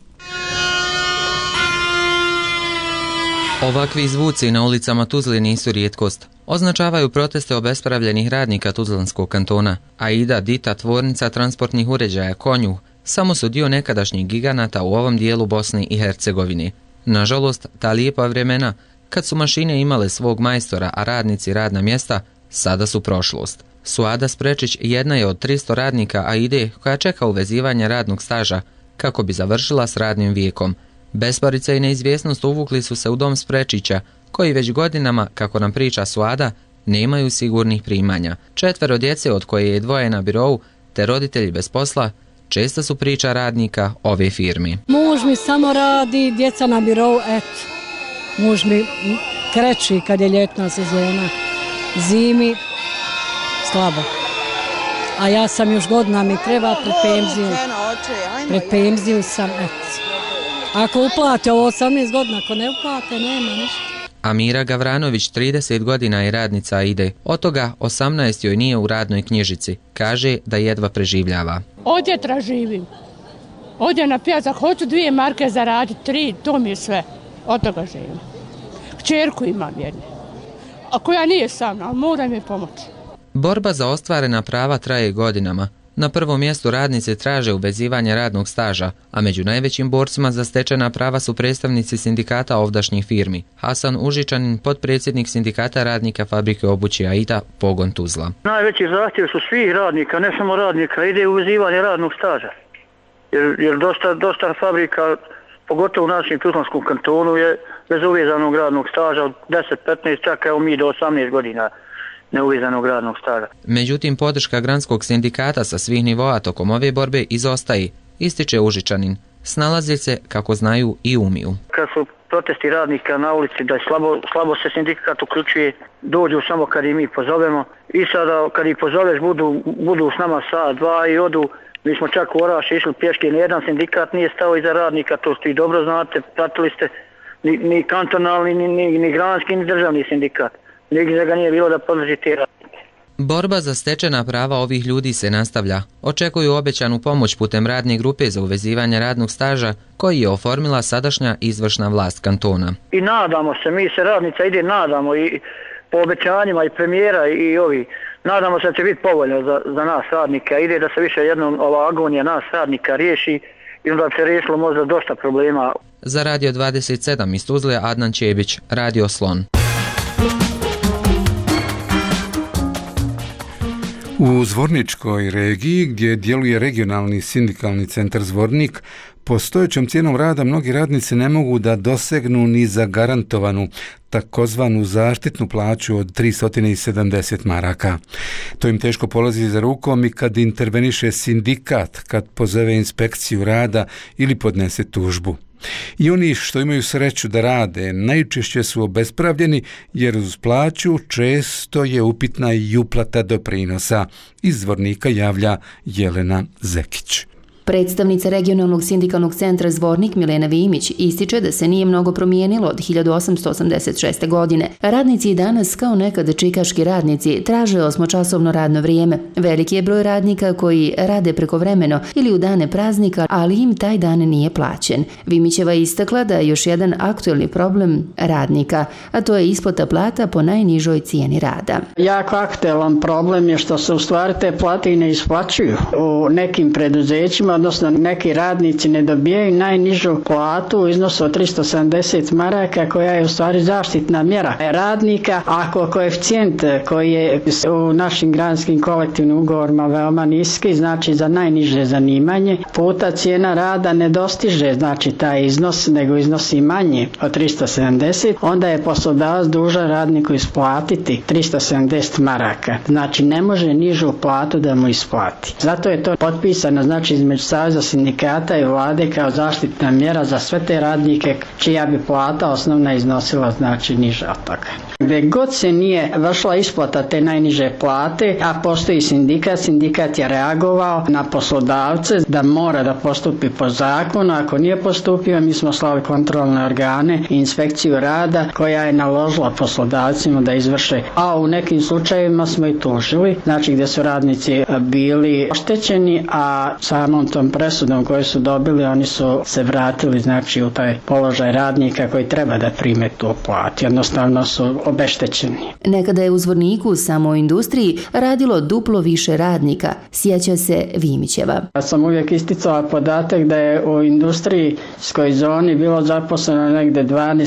Ovakvi zvuci na ulicama Tuzle nisu rijetkost. Označavaju proteste obespravljenih radnika Tuzlanskog kantona. Aida, Dita, tvornica transportnih uređaja Konjuh, samo su dio nekadašnjih giganata u ovom dijelu Bosne i Hercegovine. Nažalost, ta lijepa vremena, kad su mašine imale svog majstora, a radnici radna mjesta, sada su prošlost. Suada Sprečić jedna je od 300 radnika Aide koja čeka uvezivanje radnog staža kako bi završila s radnim vijekom. Besparica i neizvjesnost uvukli su se u dom Sprečića, koji već godinama, kako nam priča Suada, nemaju sigurnih primanja. 4 djece od koje je 2 na birou, te roditelji bez posla, česta su priča radnika ove firme. Muž mi samo radi, djeca na birou, eto. Muž mi kreći kad je ljetna sezona. Zimi slabo. A ja sam još godina mi treba pred penziju. Pred penziju sam, eto. Ako uplate ovo 18 godina, ako ne uplate, nema ništa. Amira Gavranović 30 godina je radnica Aide. Od toga 18 joj nije u radnoj knjižici. Kaže da jedva preživljava. Od jutra živim. Ovdje na pijaca hoću 2 marke zaraditi, 3, to mi je sve. Od toga živim. Kćerku imam jednu. A koja nije sa mnom, ali mora mi pomoći. Borba za ostvarena prava traje godinama. Na prvom mjestu radnici traže uvezivanje radnog staža, a među najvećim borcima za stečena prava su predstavnici sindikata ovdašnjih firmi. Hasan Užičanin, potpredsjednik sindikata radnika fabrike obuće Aida, pogon Tuzla. Najveći zahtjev su svih radnika, ne samo radnika, ide uvezivanje radnog staža. Jer dosta fabrika, pogotovo u našem Tuzlanskom kantonu, je bez uvezanog radnog staža od 10-15, čak evo mi do 18 godina. Neuvezanog radnog staža. Međutim, podrška granskog sindikata sa svih nivoa tokom ove borbe izostaje, ističe Užičanin. Snalazi se kako znaju i umiju. Kad su protesti radnika na ulici, da je slabo se sindikat uključuje, dođu samo kad i mi pozovemo i sada kad ih pozoveš budu s nama sat, dva i odu. Mi smo čak u Oraš išli pješke, nijedan sindikat nije stao iza radnika, to što i dobro znate, pratili ste ni kantonalni, ni granski, ni državni sindikat. Nigdje ga nije bilo da podrži te radnike. Borba za stečena prava ovih ljudi se nastavlja. Očekuju obećanu pomoć putem radne grupe za uvezivanje radnog staža koji je oformila sadašnja izvršna vlast kantona. I nadamo se, mi se radnica ide nadamo i po obećanjima i premijera i ovi. Nadamo se da će biti povoljno za nas radnika. Ide da se više jednom ova agonija nas radnika riješi i onda se riješilo možda dosta problema. Za Radio 27 iz Tuzle Adnan Čebić, Radio Slon. U Zvorničkoj regiji, gdje djeluje regionalni sindikalni centar Zvornik, postojećom cijenom rada mnogi radnici ne mogu da dosegnu ni zagarantovanu takozvanu zaštitnu plaću od 370 maraka. To im teško polazi za rukom i kad interveniše sindikat, kad pozove inspekciju rada ili podnese tužbu. I oni što imaju sreću da rade najčešće su obespravljeni jer uz plaću često je upitna i uplata doprinosa. Iz Zvornika javlja Jelena Zekić. Predstavnica regionalnog sindikalnog centra Zvornik Milena Vimić ističe da se nije mnogo promijenilo od 1886. godine. Radnici i danas, kao nekad čikaški radnici, traže 8-časovno radno vrijeme. Veliki je broj radnika koji rade prekovremeno ili u dane praznika, ali im taj dan nije plaćen. Vimićeva je istakla da je još jedan aktuelni problem radnika, a to je isplata plata po najnižoj cijeni rada. Jako aktuelan problem je što se u stvari te plate i ne isplaćuju. U nekim preduzećima, odnosno neki radnici ne dobijaju najnižu platu u iznosu od 370 maraka, koja je u stvari zaštitna mjera radnika. Ako koeficijent koji je u našim granskim kolektivnim ugovorima veoma niski, znači za najniže zanimanje, puta cijena rada ne dostiže znači taj iznos, nego iznosi manje od 370, onda je poslodavac dužan radniku isplatiti 370 maraka. Znači ne može nižu platu da mu isplati. Zato je to potpisano znači između Saveza sindikata i vlade kao zaštitna mjera za sve te radnike čija bi plata osnovna iznosila znači niža od toga. Gdje god se nije vršila isplata te najniže plate, a postoji sindikat je reagovao na poslodavce da mora da postupi po zakonu. Ako nije postupio, mi smo slali kontrolne organe i inspekciju rada koja je naložila poslodavcima da izvrše, a u nekim slučajevima smo i tužili, znači gdje su radnici bili oštećeni, a samom tom presudom koju su dobili oni su se vratili znači u taj položaj radnika koji treba da prime tu platu, jednostavno su obeštećeni. Nekada je u Zvorniku samo u industriji radilo duplo više radnika, sjeća se Vimićeva. Ja sam uvijek isticala podatak da je u industrijskoj zoni bilo zaposleno negde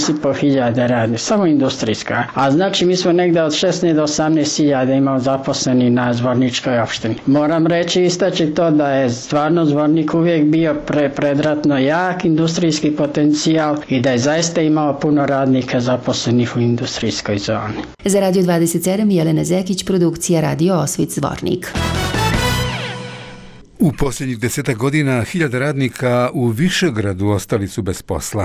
12.500 radnika, samo industrijska. A znači mi smo negde od 16 do 18.000 imao zaposleni na Zvorničkoj opštini. Moram reći, istaći to da je stvarno Zvornik uvijek bio predratno jak industrijski potencijal i da je zaista imao puno radnika zaposlenih u industrijskoj zoni. Za Radio 27 Jelena Zekić, produkcija Radio Osvit Zvornik. U posljednjih 10 godina 1000 radnika u Višegradu ostali su bez posla.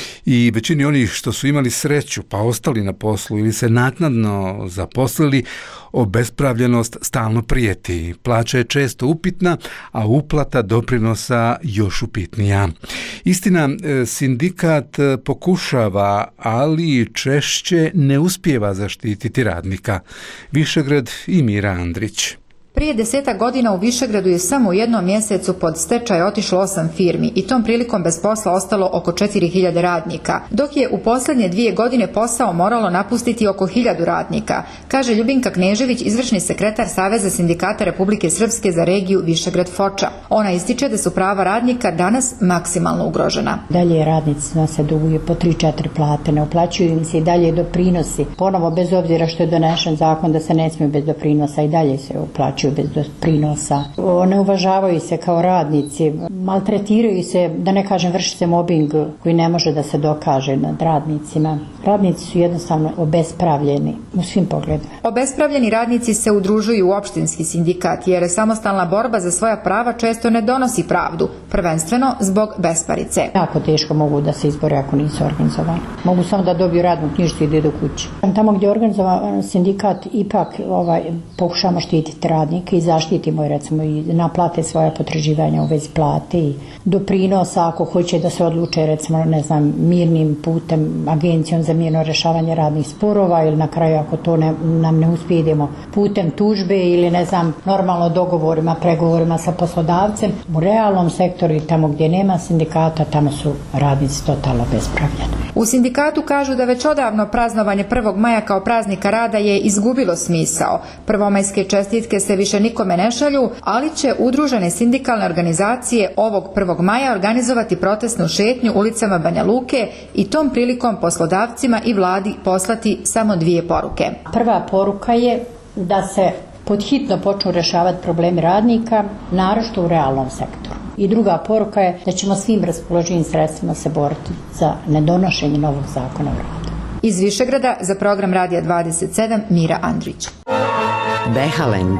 I većini onih što su imali sreću pa ostali na poslu ili se naknadno zaposlili, obespravljenost stalno prijeti. Plaća je često upitna, a uplata doprinosa još upitnija. Istina, sindikat pokušava, ali češće ne uspijeva zaštititi radnika. Višegrad i Mira Andrić. Prije 10 godina u Višegradu je samo u jednom mjesecu pod stečaj otišlo 8 firmi i tom prilikom bez posla ostalo oko 4000 radnika, dok je u posljednje 2 godine posao moralo napustiti oko 1000 radnika, kaže Ljubinka Knežević, izvršni sekretar Saveza sindikata Republike Srpske za regiju Višegrad-Foča. Ona ističe da su prava radnika danas maksimalno ugrožena. Dalje radnici nose duguje po 3-4 plate, ne uplaćuju im se i dalje doprinosi. Ponovo, bez obzira što je donešen zakon da se ne smije bez doprinosa, i dalje se uplaćuju bez doprinosa. Ne uvažavaju se kao radnici, maltretiraju se, da ne kažem vrši se mobbing koji ne može da se dokaže nad radnicima. Radnici su jednostavno obespravljeni u svim pogledima. Obespravljeni radnici se udružuju u opštinski sindikat jer samostalna borba za svoja prava često ne donosi pravdu, prvenstveno zbog besparice. Jako teško mogu da se izbore ako nisu organizovani. Mogu samo da dobiju radnu knjižicu i da idu kući. Tamo gdje je organizovan sindikat ipak pokušamo štititi radnike i zaštitimo recimo i naplate svoja potraživanja u vezi plate i doprinosa ako hoće da se odluče recimo mirnim putem agencijom za mirno rješavanje radnih sporova ili na kraju ako to nam ne uspije idemo putem tužbe ili normalno dogovorima, pregovorima sa poslodavcem. U realnom sektoru i tamo gdje nema sindikata, tamo su radnici totalno bespravljeni. U sindikatu kažu da već odavno praznovanje 1. maja kao praznika rada je izgubilo smisao. Prvomajske čestitke se više nikome ne šalju, ali će udružene sindikalne organizacije ovog 1. maja organizovati protestnu šetnju ulicama Banja Luke i tom prilikom poslodavcima i vladi poslati samo 2 poruke. Prva poruka je da se podhitno počnu rješavati problemi radnika, naročito u realnom sektoru. I druga poruka je da ćemo svim raspoloživim sredstvima se boriti za nedonošenje novog zakona o radu. Iz Višegrada za program Radija 27 Mira Andrić. Behalend.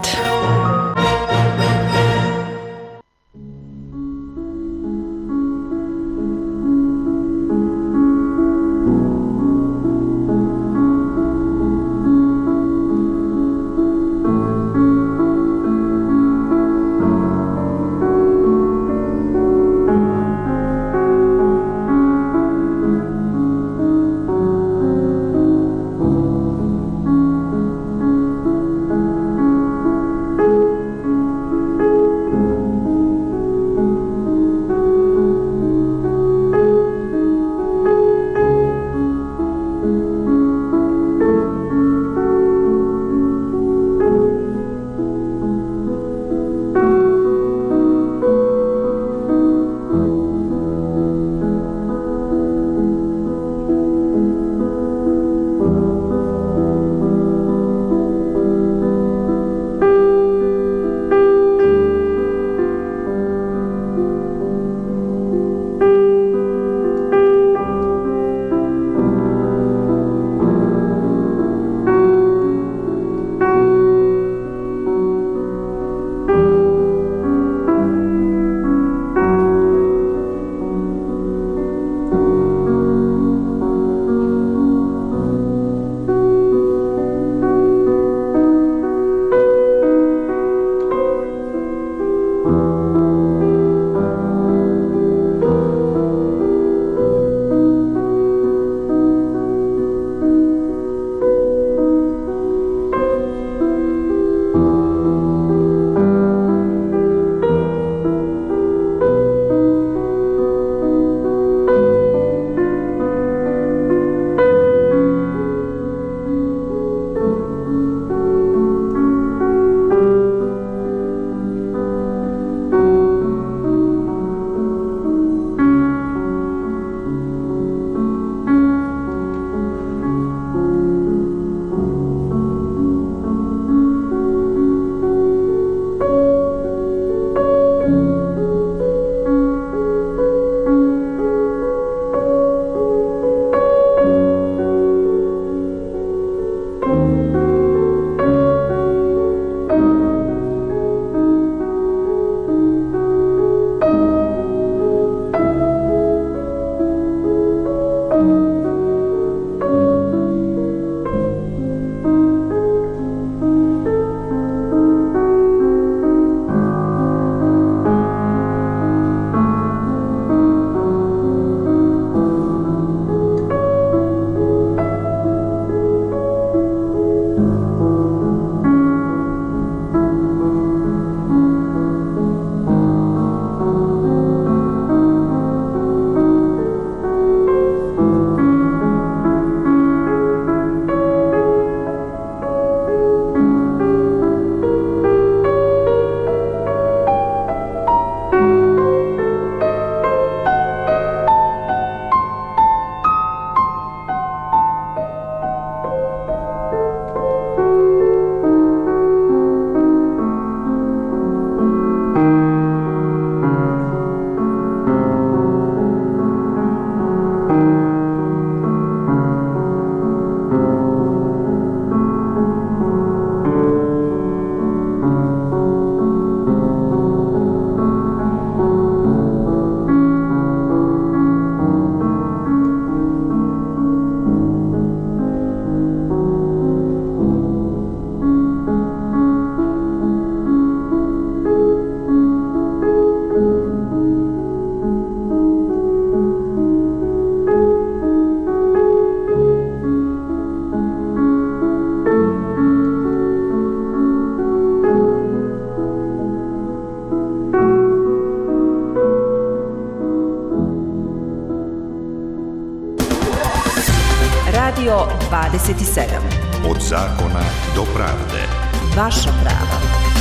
27. Od zakona do pravde. Vaša prava.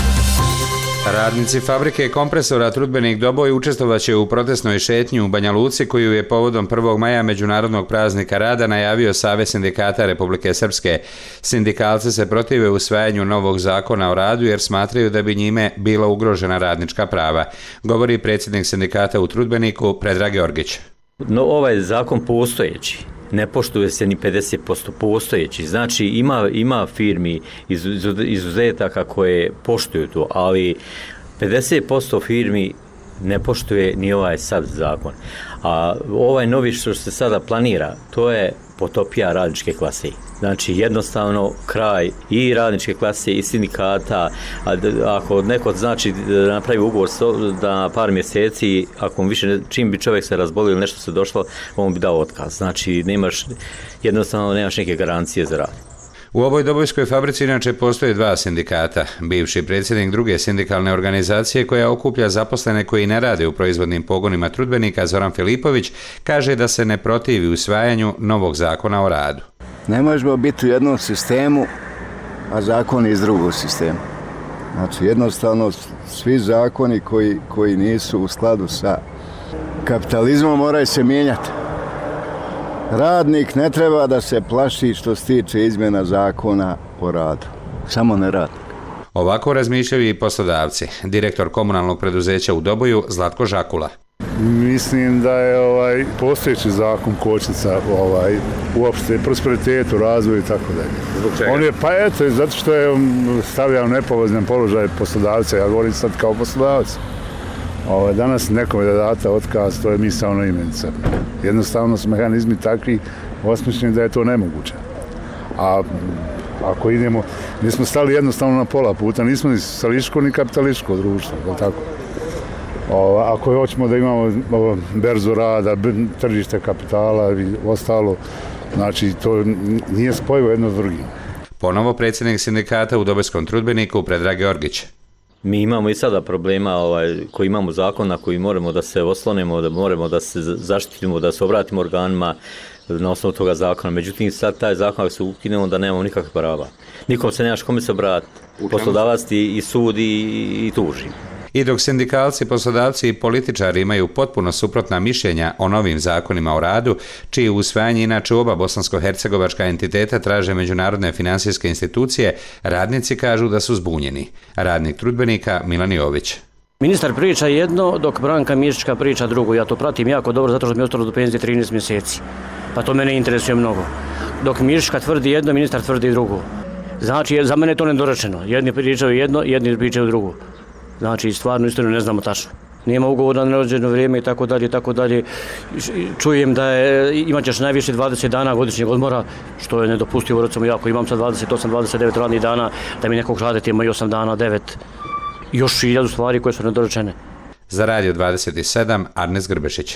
Radnici fabrike kompresora Trudbenik Doboj učestvovaće u protestnoj šetnji u Banja Luci koju je povodom 1. maja Međunarodnog praznika rada najavio Savez sindikata Republike Srpske. Sindikalci se protive usvajanju novog zakona o radu jer smatraju da bi njime bila ugrožena radnička prava, govori predsjednik sindikata u Trudbeniku Predrag Georgić. No, ovaj zakon postojeći ne poštuje se ni 50% postojeći. Znači ima firmi izuzetaka koje poštuju to, ali 50% firmi ne poštuje ni ovaj sad zakon. A ovaj novi što se sada planira, to je potopija radničke klase. Znači jednostavno kraj i radničke klase i sindikata. Ako neko znači napravi ugovor da par mjeseci, ako više čim bi čovjek se razbolio ili nešto se došlo, on bi dao otkaz. Znači jednostavno nemaš neke garancije za rad. U ovoj dobojskoj fabrici inače postoje dva sindikata. Bivši predsjednik druge sindikalne organizacije koja okuplja zaposlene koji ne rade u proizvodnim pogonima Trudbenika, Zoran Filipović, kaže da se ne protivi usvajanju novog zakona o radu. Ne možemo biti u jednom sistemu, a zakoni iz drugog sistema. Znači jednostavno svi zakoni koji nisu u skladu sa kapitalizmom moraju se mijenjati. Radnik ne treba da se plaši što se tiče izmjena zakona o radu. Samo ne radnik. Ovako razmišljaju i poslodavci. Direktor komunalnog preduzeća u Doboju Zlatko Žakula. Mislim da je postojeći zakon kočnica uopšte prosperitetu, razvoju i tako dalje. On je zato što je stavljao nepovoljan položaj poslodavca. Ja govorim sad kao poslodavac. Danas nekome da date otkaz, to je misaona imenica. Jednostavno su mehanizmi takvi osmišljeni da je to nemoguće. A ako idemo, mi smo stali jednostavno na pola puta, nismo ni socialističko ni kapitalističko društvo, tako. Ako hoćemo da imamo berzu rada, tržište kapitala i ostalo, znači to nije spojivo jedno s drugim. Ponovo predsjednik sindikata u Dobojskom Trudbeniku Predrag Georgić. Mi imamo i sada problema koji imamo zakon na koji moramo da se oslonimo, da moramo da se zaštitimo, da se obratimo organima na osnovu toga zakona. Međutim, sad taj zakon ako se ukine, onda nemamo nikakve prava. Nikom se nemaš kome se obratiti. Poslodavac i sudi i tuži. I dok sindikalci, poslodavci i političari imaju potpuno suprotna mišljenja o novim zakonima o radu, čiji usvajanje inače oba bosansko-hercegovačka entiteta traže međunarodne finansijske institucije, radnici kažu da su zbunjeni. Radnik Trudbenika Milan Jović. Ministar priča jedno, dok Branka Mišićka priča drugo. Ja to pratim jako dobro zato što mi je ostalo do penzije 13 mjeseci. Pa to mene interesuje mnogo. Dok Mišićka tvrdi jedno, ministar tvrdi drugo. Znači, za mene je to nedorečeno. Jedni pričaju jedno, jedni pričaju drugo. Znači, stvarno istinu ne znamo tačno. Nijema ugovor na neodređeno vrijeme i tako dalje, tako dalje. Čujem da imat ćeš najviše 20 dana godišnjeg odmora, što je nedopustivo, recimo ja ako imam sad 28-29 radnih dana, da mi nekog raditi ima i 8 dana, 9. Još 1000 stvari koje su nedorečene. Za Radio 27, Arnes Grbešić.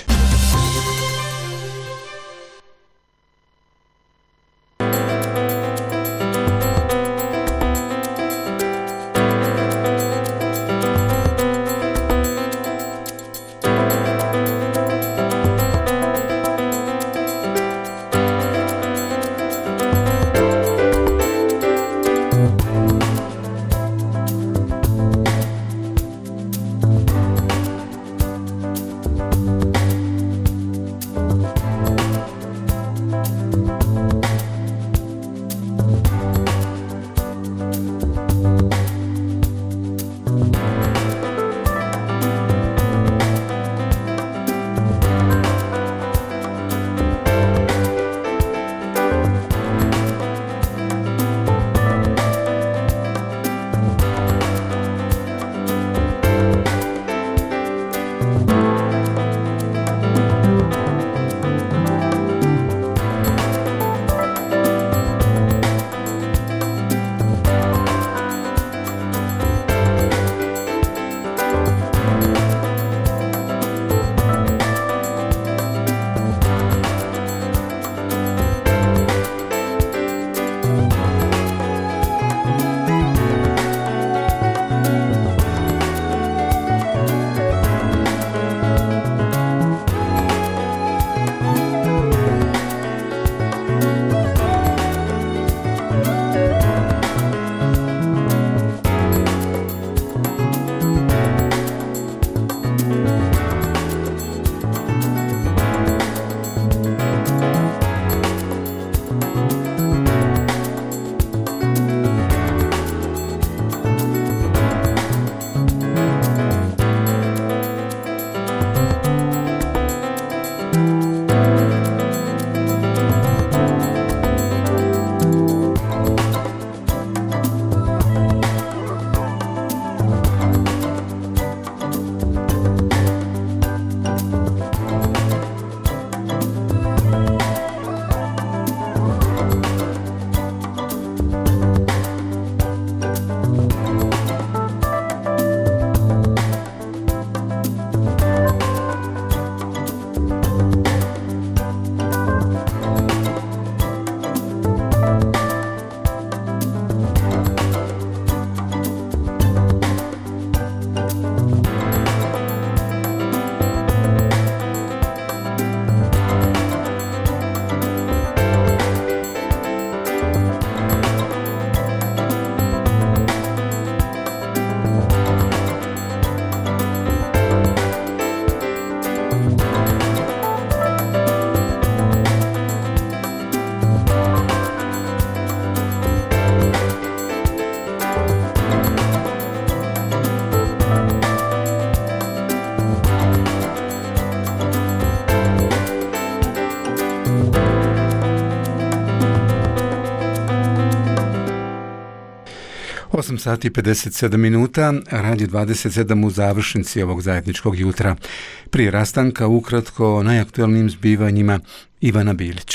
8 sati 57 minuta, Radio 27 u završnici ovog zajedničkog jutra. Prije rastanka ukratko o najaktualnim zbivanjima Ivana Bilić.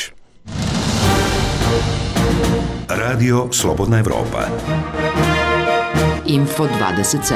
Radio Slobodna Evropa. Info 27.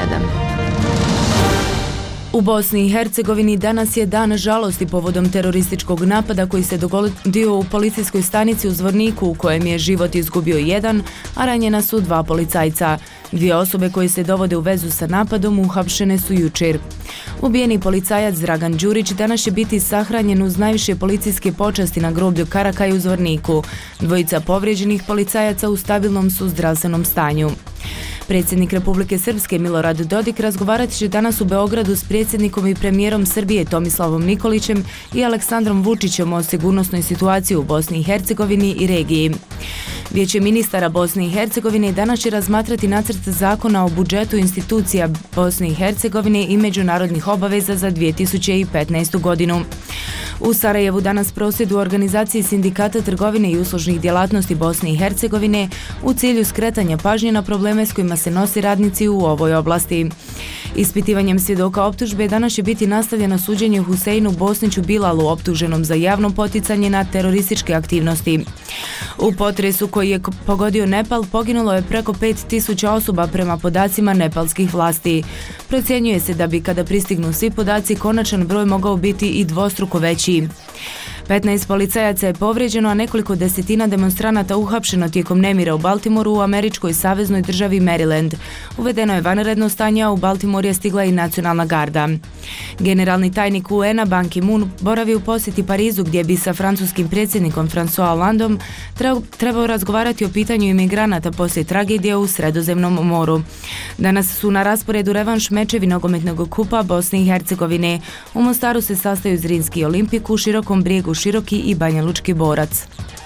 U Bosni i Hercegovini danas je dan žalosti povodom terorističkog napada koji se dogodio u policijskoj stanici u Zvorniku u kojem je život izgubio jedan, a ranjena su 2 policajca. 2 osobe koje se dovode u vezu sa napadom uhapšene su jučer. Ubijeni policajac Dragan Đurić danas će biti sahranjen uz najviše policijske počasti na groblju Karakaj u Zvorniku. 2 povrijeđenih policajaca u stabilnom su zdravstvenom stanju. Predsjednik Republike Srpske Milorad Dodik razgovarat će danas u Beogradu s predsjednikom i premijerom Srbije Tomislavom Nikolićem i Aleksandrom Vučićem o sigurnosnoj situaciji u Bosni i Hercegovini i regiji. Vijeće ministara Bosne i Hercegovine danas će razmatrati nacrt zakona o budžetu institucija Bosne i Hercegovine i međunarodnih obaveza za 2015. godinu. U Sarajevu danas prosvjed u organizaciji Sindikata trgovine i uslužnih djelatnosti Bosne i Hercegovine u cilju skretanja pažnje na probleme s kojima se nosi radnici u ovoj oblasti. Ispitivanjem svjedoka optužbe danas će biti nastavljeno suđenje Huseinu Bosniću Bilalu optuženom za javno poticanje na terorističke aktivnosti. U potresu koji je pogodio Nepal poginulo je preko 5000 osoba prema podacima nepalskih vlasti. Procjenjuje se da bi kada pristignu svi podaci konačan broj mogao biti i dvostruko veći. 15 policajaca je povrijeđeno, a nekoliko desetina demonstranata uhapšeno tijekom nemira u Baltimoru u američkoj saveznoj državi Maryland. Uvedeno je vanredno stanje, a u Baltimore je stigla i nacionalna garda. Generalni tajnik UN-a Ban Ki-moon boravi u posjeti Parizu gdje bi sa francuskim predsjednikom François Hollandom trebao razgovarati o pitanju imigranata poslije tragedije u Sredozemnom moru. Danas su na rasporedu revanš mečevi nogometnog kupa Bosne i Hercegovine. U Mostaru se sastaju Zrinski Olimpik, u Širokom Brijegu Široki i Banja Lučki Borac.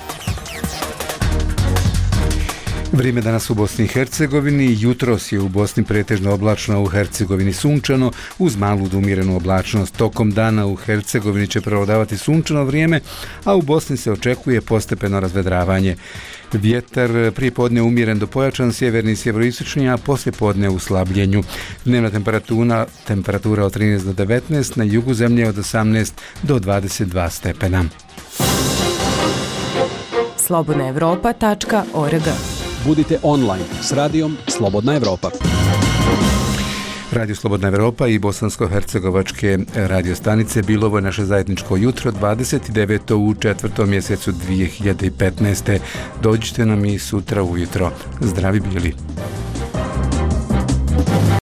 Vrijeme danas u Bosni i Hercegovini. Jutros je u Bosni pretežno oblačno, u Hercegovini sunčano, uz malu do umjerenu oblačnost. Tokom dana u Hercegovini će prevladavati sunčano vrijeme, a u Bosni se očekuje postepeno razvedravanje. Vjetar prije podne umjeren do pojačan, sjeverni i sjeveroistočni, a poslije podne u slabljenju. Dnevna temperatura od 13 do 19, na jugu zemlje od 18 do 22 stepena. slobodnaevropa.org. Budite online s radijom Slobodna Evropa. Radio Slobodna Evropa i bosansko-hercegovačke radiostanice bilo ovo je naše zajedničko jutro 29. u 4. mjesecu 2015. Dođite nam i sutra ujutro. Zdravi bili.